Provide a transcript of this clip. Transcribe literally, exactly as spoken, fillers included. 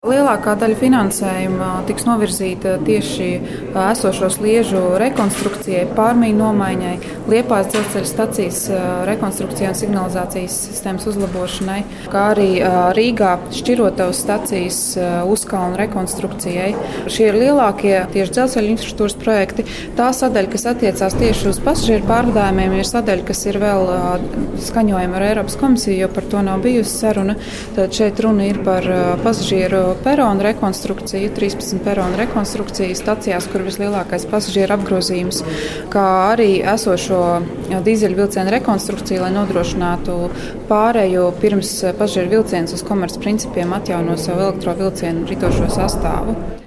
Lielākā daļa finansējuma tiks novirzīta tieši esošo sliežu rekonstrukcijai, pārmīnu nomaiņai, Liepājas dzelzceļa stacijas rekonstrukcijai un signalizācijas sistēmas uzlabošanai, kā arī Rīgā Šķirotavas stacijas uzkalnu rekonstrukcijai. Šie ir lielākie tieši dzelzceļa infrastruktūras projekti. Tā sadaļa, kas attiecās tieši uz pasažieru pārvadājumiem, ir sadaļa, kas ir vēl skaņojama ar Eiropas komisiju, jo par to nav bijusi saruna. Tad šeit runa ir par pasažieru peronu rekonstrukciju, trīspadsmit peronu rekonstrukciju stacijās, kur vislielākais pasažieru apgrozījums, kā arī esošo dīzeļvilcienu rekonstrukciju, lai nodrošinātu pārēju pirms pasažieru vilciens uz komercprincipiem atjauno savu elektrovilcienu ritošo sastāvu.